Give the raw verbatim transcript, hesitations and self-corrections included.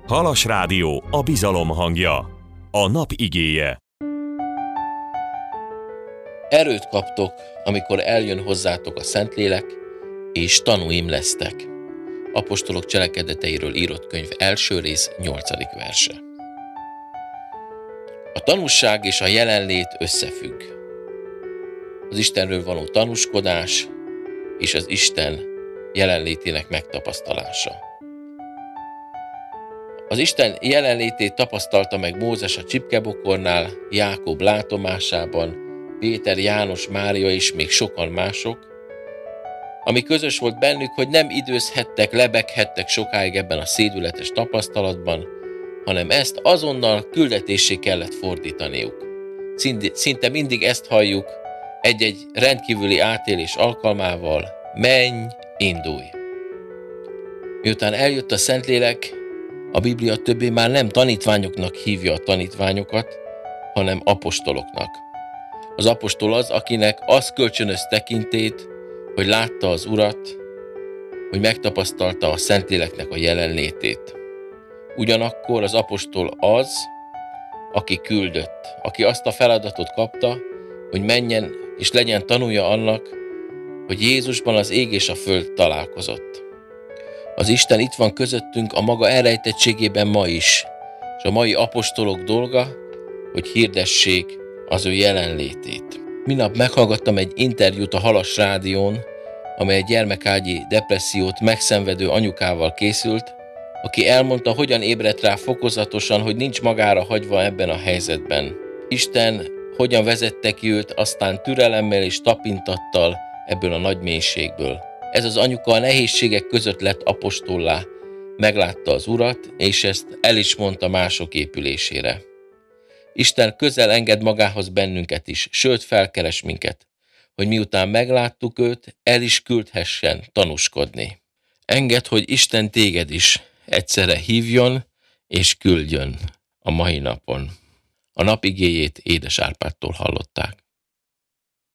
Halas Rádió, a bizalom hangja. A nap igéje. Erőt kaptok, amikor eljön hozzátok a Szentlélek, és tanúim lesztek. Apostolok cselekedeteiről írott könyv első rész nyolcadik verse. A tanúság és a jelenlét összefügg. Az Istenről való tanúskodás és az Isten jelenlétének megtapasztalása. Az Isten jelenlétét tapasztalta meg Mózes a csipkebokornál, Jákob látomásában, Péter, János, Mária és még sokan mások. Ami közös volt bennük, hogy nem időzhettek, lebeghettek sokáig ebben a szédületes tapasztalatban, hanem ezt azonnal küldetéssé kellett fordítaniuk. Szinte mindig ezt halljuk egy-egy rendkívüli átélés alkalmával: menj, indulj! Miután eljött a Szentlélek, a Biblia többé már nem tanítványoknak hívja a tanítványokat, hanem apostoloknak. Az apostol az, akinek az kölcsönöz tekintét, hogy látta az Urat, hogy megtapasztalta a Szentléleknek a jelenlétét. Ugyanakkor az apostol az, aki küldött, aki azt a feladatot kapta, hogy menjen és legyen tanúja annak, hogy Jézusban az ég és a föld találkozott. Az Isten itt van közöttünk a maga elrejtettségében ma is, és a mai apostolok dolga, hogy hirdessék az ő jelenlétét. Minap meghallgattam egy interjút a Halas Rádión, amely egy gyermekágyi depressziót megszenvedő anyukával készült, aki elmondta, hogyan ébredt rá fokozatosan, hogy nincs magára hagyva ebben a helyzetben. Isten hogyan vezette ki őt, aztán türelemmel és tapintattal ebből a nagy mélységből. Ez az anyuka a nehézségek között lett apostollá, meglátta az Urat, és ezt el is mondta mások épülésére. Isten közel enged magához bennünket is, sőt felkeres minket, hogy miután megláttuk őt, el is küldhessen tanúskodni. Engedd, hogy Isten téged is egyszerre hívjon és küldjön a mai napon. A nap igéjét Édes Árpádtól hallották.